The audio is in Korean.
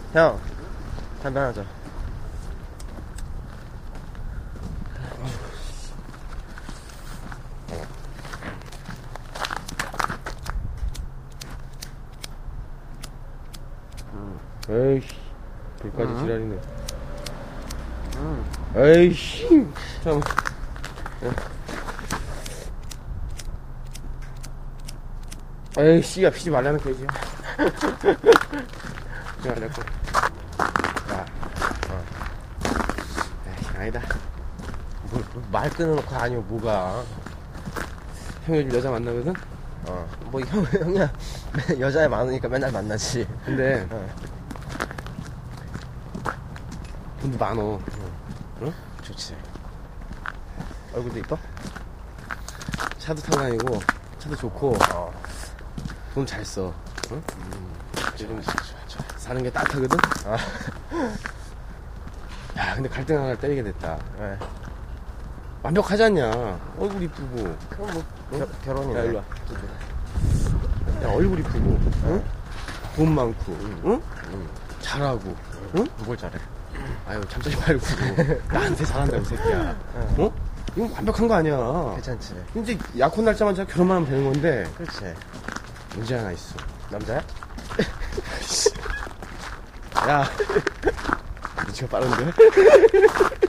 형, 담배 하나 줘. 에이씨, 불까지 지랄이네. 에이씨, 잠깐만. 에이씨, 야, 피지 말라는 거지. 야, 내 거. 야, 에이씨, 아니다. 말 끊어놓고 아니요, 뭐가. 형 요즘 여자 만나거든? 뭐, 형이야. 여자애 많으니까 맨날 만나지. 근데, 돈도 많어. 응? 좋지. 얼굴도 이뻐? 차도 타고 다니고, 차도 좋고, 돈 잘 써. 응? 지금 사는 게 따뜻하거든? 야, 근데 갈등 하나 때리게 됐다. 네. 완벽하지 않냐? 얼굴 이쁘고. 그럼 뭐, 결혼이네. 야, 일로 와. 야, 얼굴 이쁘고, 응? 돈 많고, 응? 잘하고, 응? 뭘 잘해? 아유, 잠자리 말고. 나한테 잘한다, 이 새끼야. 어? 이건 완벽한 거 아니야. 괜찮지. 이제 약혼 날짜만 잘 결혼만 하면 되는 건데, 그렇지. 문제 하나 있어. 남자야? 야. 눈치가 빠른데?